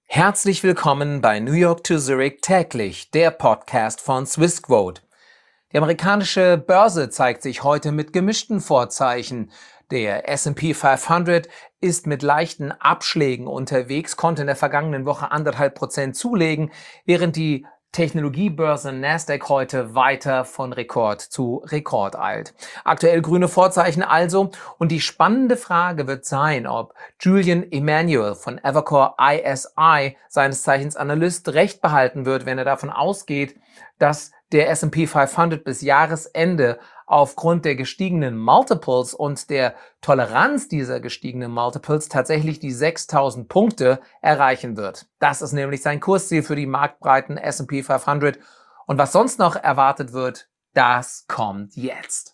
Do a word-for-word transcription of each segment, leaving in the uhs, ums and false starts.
Herzlich willkommen bei New York to Zurich täglich, der Podcast von Swissquote. Die amerikanische Börse zeigt sich heute mit gemischten Vorzeichen. Der S and P fünfhundert ist mit leichten Abschlägen unterwegs, konnte in der vergangenen Woche anderthalb Prozent zulegen, während die Technologiebörse Nasdaq heute weiter von Rekord zu Rekord eilt. Aktuell grüne Vorzeichen also, und die spannende Frage wird sein, ob Julian Emanuel von Evercore I S I, seines Zeichens Analyst, recht behalten wird, wenn er davon ausgeht, dass der S and P fünfhundert bis Jahresende aufgrund der gestiegenen Multiples und der Toleranz dieser gestiegenen Multiples tatsächlich die sechstausend Punkte erreichen wird. Das ist nämlich sein Kursziel für die marktbreiten S and P fünfhundert. Und was sonst noch erwartet wird, das kommt jetzt.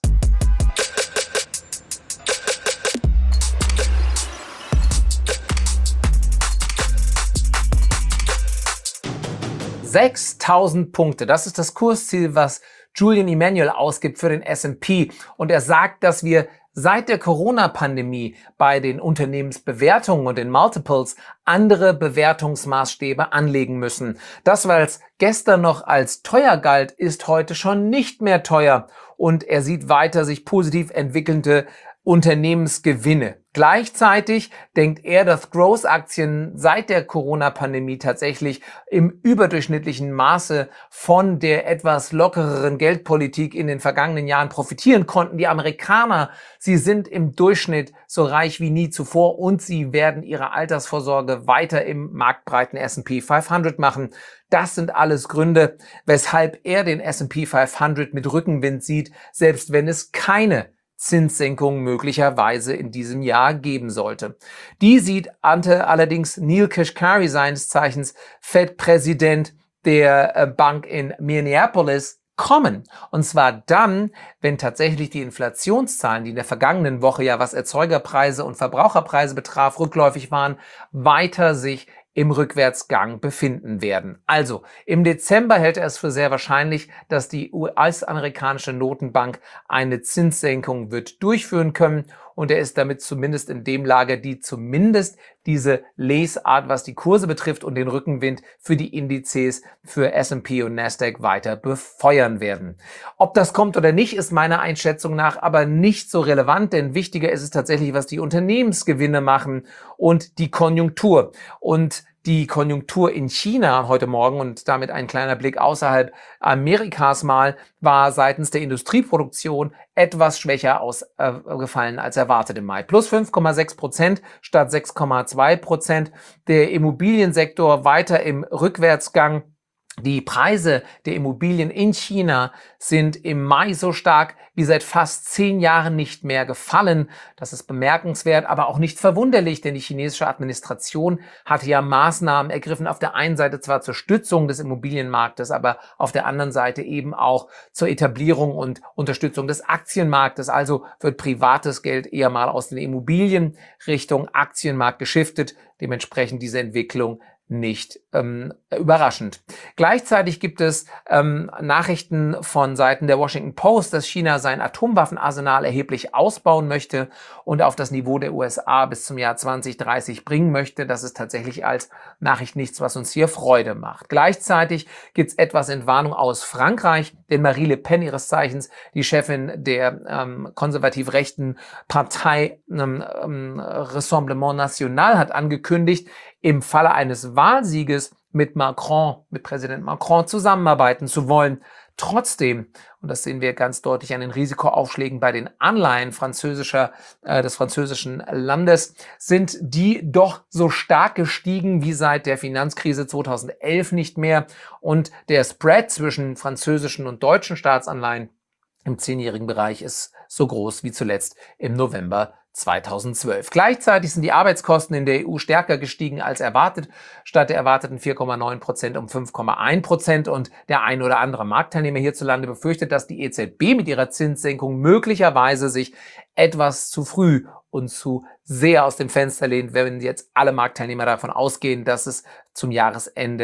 sechstausend Punkte, das ist das Kursziel, was Julian Emanuel ausgibt für den S and P. Und er sagt, dass wir seit der Corona-Pandemie bei den Unternehmensbewertungen und den Multiples andere Bewertungsmaßstäbe anlegen müssen. Das, was gestern noch als teuer galt, ist heute schon nicht mehr teuer. Und er sieht weiter sich positiv entwickelnde Unternehmensgewinne. Gleichzeitig denkt er, dass Growth-Aktien seit der Corona-Pandemie tatsächlich im überdurchschnittlichen Maße von der etwas lockereren Geldpolitik in den vergangenen Jahren profitieren konnten. Die Amerikaner, sie sind im Durchschnitt so reich wie nie zuvor und sie werden ihre Altersvorsorge weiter im marktbreiten S and P fünfhundert machen. Das sind alles Gründe, weshalb er den S and P fünfhundert mit Rückenwind sieht, selbst wenn es keine Zinssenkung möglicherweise in diesem Jahr geben sollte. Die sieht Ante allerdings Neil Kashkari, seines Zeichens Fed-Präsident der Bank in Minneapolis, kommen. Und zwar dann, wenn tatsächlich die Inflationszahlen, die in der vergangenen Woche ja was Erzeugerpreise und Verbraucherpreise betraf, rückläufig waren, weiter sich im Rückwärtsgang befinden werden. Also im Dezember hält er es für sehr wahrscheinlich, dass die U S-amerikanische Notenbank eine Zinssenkung wird durchführen können, und er ist damit zumindest in dem Lager, die zumindest diese Lesart, was die Kurse betrifft und den Rückenwind für die Indizes für S and P und Nasdaq weiter befeuern werden. Ob das kommt oder nicht, ist meiner Einschätzung nach aber nicht so relevant, denn wichtiger ist es tatsächlich, was die Unternehmensgewinne machen und die Konjunktur. Und die Konjunktur in China heute Morgen, und damit ein kleiner Blick außerhalb Amerikas mal, war seitens der Industrieproduktion etwas schwächer ausgefallen als erwartet im Mai. Plus fünf Komma sechs Prozent statt sechs Komma zwei Prozent. Der Immobiliensektor weiter im Rückwärtsgang. Die Preise der Immobilien in China sind im Mai so stark wie seit fast zehn Jahren nicht mehr gefallen. Das ist bemerkenswert, aber auch nicht verwunderlich, denn die chinesische Administration hatte ja Maßnahmen ergriffen, auf der einen Seite zwar zur Stützung des Immobilienmarktes, aber auf der anderen Seite eben auch zur Etablierung und Unterstützung des Aktienmarktes. Also wird privates Geld eher mal aus den Immobilien Richtung Aktienmarkt geschiftet. Dementsprechend diese Entwicklung nicht ähm, überraschend. Gleichzeitig gibt es ähm, Nachrichten von Seiten der Washington Post, dass China sein Atomwaffenarsenal erheblich ausbauen möchte und auf das Niveau der U S A bis zum Jahr zwanzig dreißig bringen möchte. Das ist tatsächlich als Nachricht nichts, was uns hier Freude macht. Gleichzeitig gibt es etwas Entwarnung aus Frankreich, denn Marine Le Pen, ihres Zeichens die Chefin der ähm, konservativ-rechten Partei ähm, ähm, Rassemblement National, hat angekündigt, im Falle eines Wahlsieges mit Macron, mit Präsident Macron zusammenarbeiten zu wollen. Trotzdem, und das sehen wir ganz deutlich an den Risikoaufschlägen bei den Anleihen französischer, äh, des französischen Landes, sind die doch so stark gestiegen wie seit der Finanzkrise zweitausendelf nicht mehr. Und der Spread zwischen französischen und deutschen Staatsanleihen im zehnjährigen Bereich ist so groß wie zuletzt im November zweitausendzwölf. Gleichzeitig sind die Arbeitskosten in der E U stärker gestiegen als erwartet. Statt der erwarteten vier Komma neun Prozent um fünf Komma eins Prozent. Und der ein oder andere Marktteilnehmer hierzulande befürchtet, dass die E Z B mit ihrer Zinssenkung möglicherweise sich etwas zu früh und zu sehr aus dem Fenster lehnt, wenn jetzt alle Marktteilnehmer davon ausgehen, dass es zum Jahresende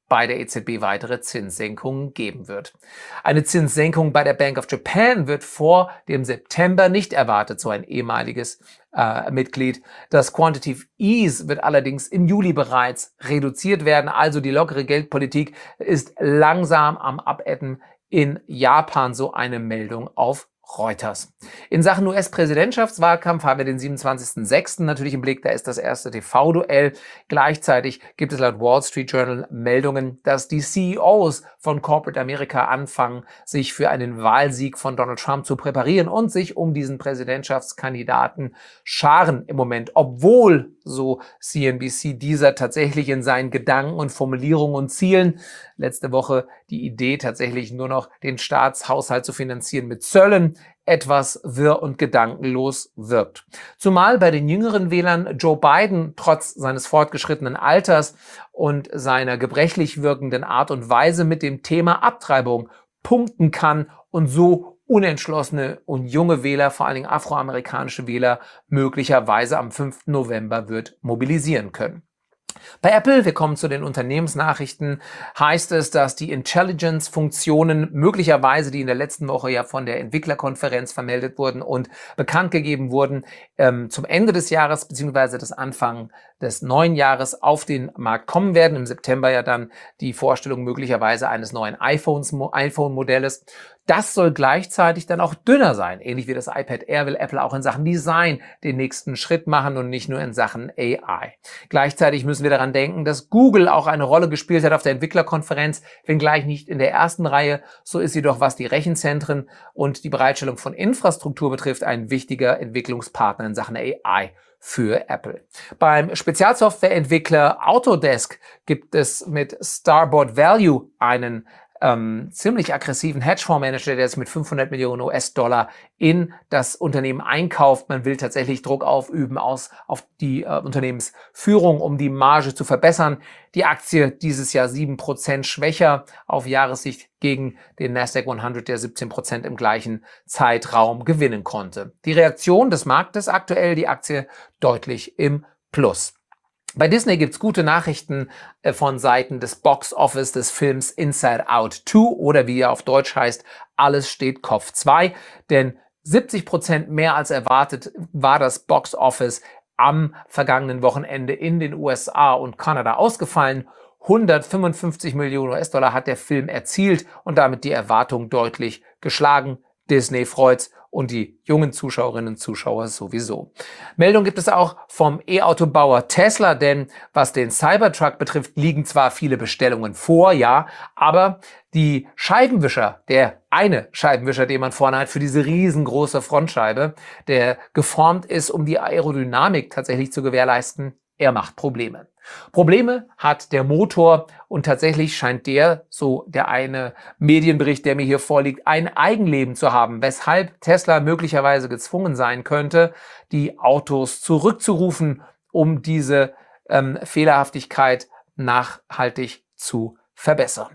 bei der E Z B weitere Zinssenkungen geben wird. Eine Zinssenkung bei der Bank of Japan wird vor dem September nicht erwartet, so ein ehemaliges äh, Mitglied. Das Quantitative Ease wird allerdings im Juli bereits reduziert werden. Also die lockere Geldpolitik ist langsam am Abebben in Japan, so eine Meldung auf Reuters. In Sachen U S-Präsidentschaftswahlkampf haben wir den siebenundzwanzigsten sechsten natürlich im Blick. Da ist das erste T V-Duell. Gleichzeitig gibt es laut Wall Street Journal Meldungen, dass die C E Os von Corporate America anfangen, sich für einen Wahlsieg von Donald Trump zu präparieren und sich um diesen Präsidentschaftskandidaten scharen im Moment, obwohl, so C N B C, dieser tatsächlich in seinen Gedanken und Formulierungen und Zielen letzte Woche die Idee tatsächlich nur noch den Staatshaushalt zu finanzieren mit Zöllen etwas wirr und gedankenlos wirkt. Zumal bei den jüngeren Wählern Joe Biden trotz seines fortgeschrittenen Alters und seiner gebrechlich wirkenden Art und Weise mit dem Thema Abtreibung punkten kann und so unentschlossene und junge Wähler, vor allen Dingen afroamerikanische Wähler, möglicherweise am fünften November wird mobilisieren können. Bei Apple, wir kommen zu den Unternehmensnachrichten, heißt es, dass die Intelligence-Funktionen möglicherweise, die in der letzten Woche ja von der Entwicklerkonferenz vermeldet wurden und bekannt gegeben wurden, ähm, zum Ende des Jahres bzw. des Anfang des neuen Jahres auf den Markt kommen werden. Im September ja dann die Vorstellung möglicherweise eines neuen iPhones, iPhone-Modells. Das soll gleichzeitig dann auch dünner sein. Ähnlich wie das iPad Air will Apple auch in Sachen Design den nächsten Schritt machen und nicht nur in Sachen A I. Gleichzeitig müssen wir daran denken, dass Google auch eine Rolle gespielt hat auf der Entwicklerkonferenz, wenngleich nicht in der ersten Reihe. So ist sie doch, was die Rechenzentren und die Bereitstellung von Infrastruktur betrifft, ein wichtiger Entwicklungspartner in Sachen A I für Apple. Beim Spezialsoftwareentwickler Autodesk gibt es mit Starboard Value einen Ähm, ziemlich aggressiven Hedgefondsmanager, der jetzt mit fünfhundert Millionen U S-Dollar in das Unternehmen einkauft. Man will tatsächlich Druck aufüben aus, auf die äh, Unternehmensführung, um die Marge zu verbessern. Die Aktie dieses Jahr sieben Prozent schwächer auf Jahressicht gegen den Nasdaq hundert, der siebzehn Prozent im gleichen Zeitraum gewinnen konnte. Die Reaktion des Marktes aktuell, die Aktie deutlich im Plus. Bei Disney gibt's gute Nachrichten äh, von Seiten des Box Office des Films Inside Out zwei oder wie er auf Deutsch heißt, Alles steht Kopf zwei, denn siebzig Prozent mehr als erwartet war das Box Office am vergangenen Wochenende in den U S A und Kanada ausgefallen. hundertfünfundfünfzig Millionen U S-Dollar hat der Film erzielt und damit die Erwartung deutlich geschlagen. Disney freut's und die jungen Zuschauerinnen und Zuschauer sowieso. Meldung gibt es auch vom E-Autobauer Tesla, denn was den Cybertruck betrifft, liegen zwar viele Bestellungen vor, ja, aber die Scheibenwischer, der eine Scheibenwischer, den man vorne hat für diese riesengroße Frontscheibe, der geformt ist, um die Aerodynamik tatsächlich zu gewährleisten, er macht Probleme. Probleme hat der Motor und tatsächlich scheint der, so der eine Medienbericht, der mir hier vorliegt, ein Eigenleben zu haben, weshalb Tesla möglicherweise gezwungen sein könnte, die Autos zurückzurufen, um diese ähm, Fehlerhaftigkeit nachhaltig zu verbessern.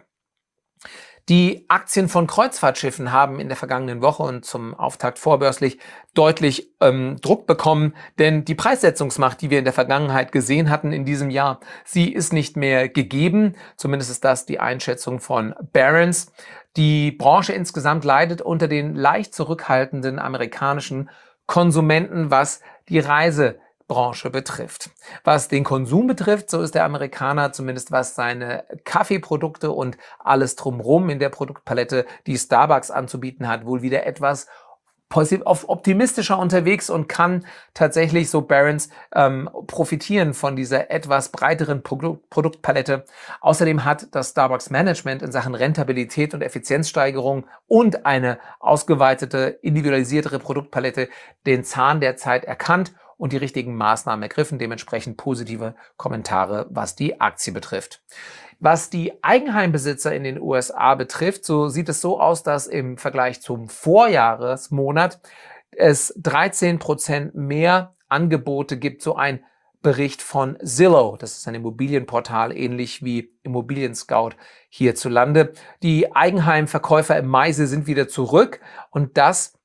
Die Aktien von Kreuzfahrtschiffen haben in der vergangenen Woche und zum Auftakt vorbörslich deutlich ähm, Druck bekommen, denn die Preissetzungsmacht, die wir in der Vergangenheit gesehen hatten in diesem Jahr, sie ist nicht mehr gegeben. Zumindest ist das die Einschätzung von Barron's. Die Branche insgesamt leidet unter den leicht zurückhaltenden amerikanischen Konsumenten, was die Reise Branche betrifft. Was den Konsum betrifft, so ist der Amerikaner, zumindest was seine Kaffeeprodukte und alles drumherum in der Produktpalette, die Starbucks anzubieten hat, wohl wieder etwas optimistischer unterwegs und kann tatsächlich, so Barron's, ähm, profitieren von dieser etwas breiteren Produ- Produktpalette. Außerdem hat das Starbucks Management in Sachen Rentabilität und Effizienzsteigerung und eine ausgeweitete, individualisiertere Produktpalette den Zahn der Zeit erkannt und die richtigen Maßnahmen ergriffen, dementsprechend positive Kommentare, was die Aktie betrifft. Was die Eigenheimbesitzer in den U S A betrifft, so sieht es so aus, dass im Vergleich zum Vorjahresmonat es dreizehn Prozent mehr Angebote gibt, so ein Bericht von Zillow. Das ist ein Immobilienportal, ähnlich wie Immobilien Scout hierzulande. Die Eigenheimverkäufer im Mai sind wieder zurück und das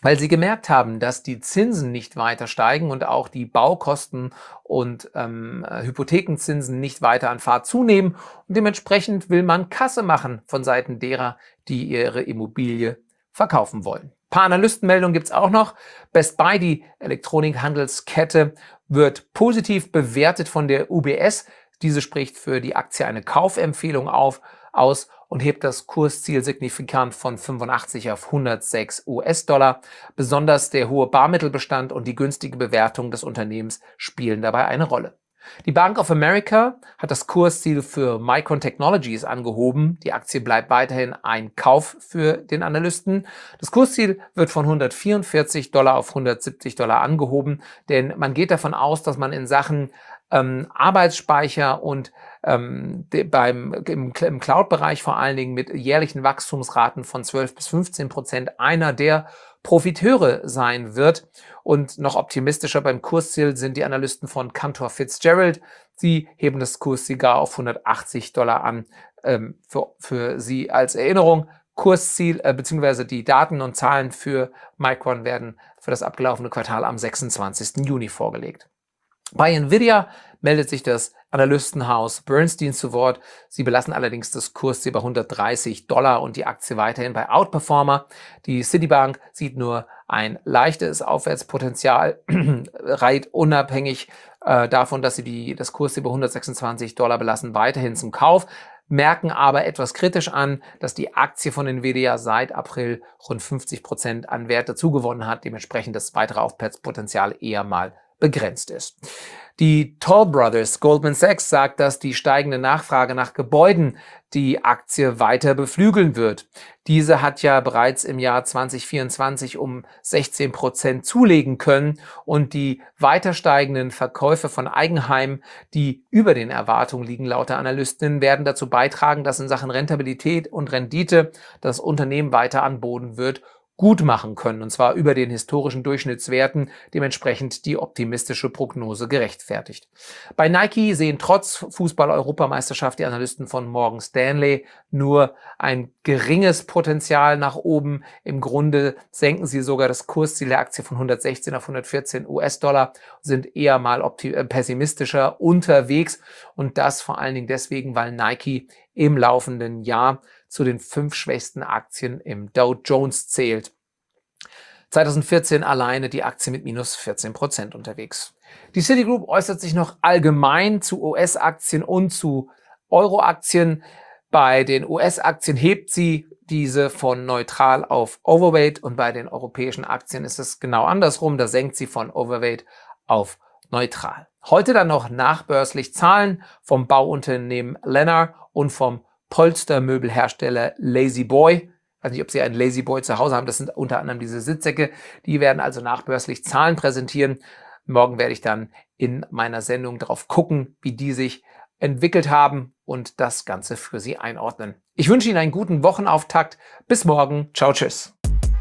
weil sie gemerkt haben, dass die Zinsen nicht weiter steigen und auch die Baukosten und ähm, Hypothekenzinsen nicht weiter an Fahrt zunehmen. Und dementsprechend will man Kasse machen von Seiten derer, die ihre Immobilie verkaufen wollen. Ein paar Analystenmeldungen gibt es auch noch. Best Buy, die Elektronikhandelskette, wird positiv bewertet von der U B S. Diese spricht für die Aktie eine Kaufempfehlung auf, aus und hebt das Kursziel signifikant von fünfundachtzig auf hundertsechs US-Dollar. Besonders der hohe Barmittelbestand und die günstige Bewertung des Unternehmens spielen dabei eine Rolle. Die Bank of America hat das Kursziel für Micron Technologies angehoben. Die Aktie bleibt weiterhin ein Kauf für den Analysten. Das Kursziel wird von hundertvierundvierzig Dollar auf hundertsiebzig Dollar angehoben, denn man geht davon aus, dass man in Sachen ähm, Arbeitsspeicher und ähm, de, beim, im, im Cloud-Bereich vor allen Dingen mit jährlichen Wachstumsraten von zwölf bis fünfzehn Prozent einer der Profiteure sein wird. Und noch optimistischer beim Kursziel sind die Analysten von Cantor Fitzgerald. Sie heben das Kursziel gar auf hundertachtzig Dollar an. Ähm, für, für Sie als Erinnerung, Kursziel äh, bzw. die Daten und Zahlen für Micron werden für das abgelaufene Quartal am sechsundzwanzigsten Juni vorgelegt. Bei Nvidia meldet sich das Analystenhaus Bernstein zu Wort. Sie belassen allerdings das Kursziel bei hundertdreißig Dollar und die Aktie weiterhin bei Outperformer. Die Citibank sieht nur ein leichtes Aufwärtspotenzial, reiht unabhängig äh, davon, dass sie die, das Kursziel bei hundertsechsundzwanzig Dollar belassen, weiterhin zum Kauf, merken aber etwas kritisch an, dass die Aktie von Nvidia seit April rund fünfzig Prozent an Wert dazugewonnen hat, dementsprechend das weitere Aufwärtspotenzial eher mal begrenzt ist. Die Toll Brothers Goldman Sachs sagt, dass die steigende Nachfrage nach Gebäuden die Aktie weiter beflügeln wird. Diese hat ja bereits im Jahr zwanzig vierundzwanzig um sechzehn Prozent zulegen können und die weiter steigenden Verkäufe von Eigenheimen, die über den Erwartungen liegen, laut der Analystinnen, werden dazu beitragen, dass in Sachen Rentabilität und Rendite das Unternehmen weiter an Boden wird gut machen können, und zwar über den historischen Durchschnittswerten, dementsprechend die optimistische Prognose gerechtfertigt. Bei Nike sehen trotz Fußball-Europameisterschaft die Analysten von Morgan Stanley nur ein geringes Potenzial nach oben. Im Grunde senken sie sogar das Kursziel der Aktie von hundertsechzehn auf hundertvierzehn US-Dollar, sind eher mal pessimistischer unterwegs, und das vor allen Dingen deswegen, weil Nike im laufenden Jahr zu den fünf schwächsten Aktien im Dow Jones zählt. zweitausendvierzehn alleine die Aktie mit minus vierzehn Prozent unterwegs. Die Citigroup äußert sich noch allgemein zu U S-Aktien und zu Euro-Aktien. Bei den U S-Aktien hebt sie diese von neutral auf Overweight und bei den europäischen Aktien ist es genau andersrum. Da senkt sie von Overweight auf neutral. Heute dann noch nachbörslich Zahlen vom Bauunternehmen Lennar und vom Polstermöbelhersteller La-Z-Boy. Ich weiß nicht, ob Sie einen La-Z-Boy zu Hause haben. Das sind unter anderem diese Sitzsäcke. Die werden also nachbörslich Zahlen präsentieren. Morgen werde ich dann in meiner Sendung darauf gucken, wie die sich entwickelt haben und das Ganze für Sie einordnen. Ich wünsche Ihnen einen guten Wochenauftakt. Bis morgen. Ciao, tschüss.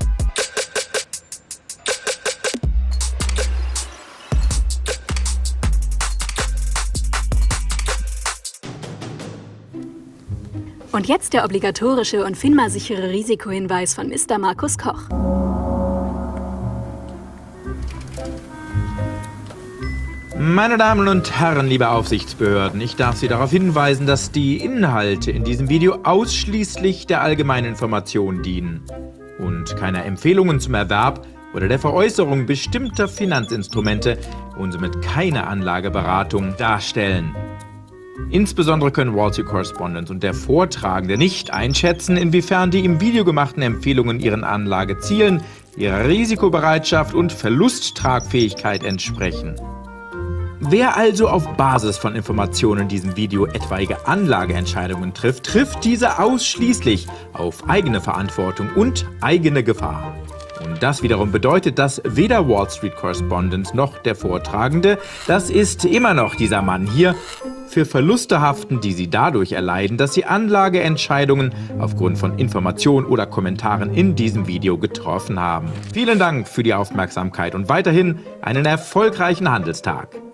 Und jetzt der obligatorische und FINMA-sichere Risikohinweis von Mister Markus Koch. Meine Damen und Herren, liebe Aufsichtsbehörden, ich darf Sie darauf hinweisen, dass die Inhalte in diesem Video ausschließlich der allgemeinen Information dienen und keine Empfehlungen zum Erwerb oder der Veräußerung bestimmter Finanzinstrumente und somit keine Anlageberatung darstellen. Insbesondere können Wall Street Correspondent und der Vortragende nicht einschätzen, inwiefern die im Video gemachten Empfehlungen ihren Anlagezielen, ihrer Risikobereitschaft und Verlusttragfähigkeit entsprechen. Wer also auf Basis von Informationen in diesem Video etwaige Anlageentscheidungen trifft, trifft diese ausschließlich auf eigene Verantwortung und eigene Gefahr. Und das wiederum bedeutet, dass weder Wall Street Correspondent noch der Vortragende, das ist immer noch dieser Mann hier, für Verluste haften, die sie dadurch erleiden, dass sie Anlageentscheidungen aufgrund von Informationen oder Kommentaren in diesem Video getroffen haben. Vielen Dank für die Aufmerksamkeit und weiterhin einen erfolgreichen Handelstag.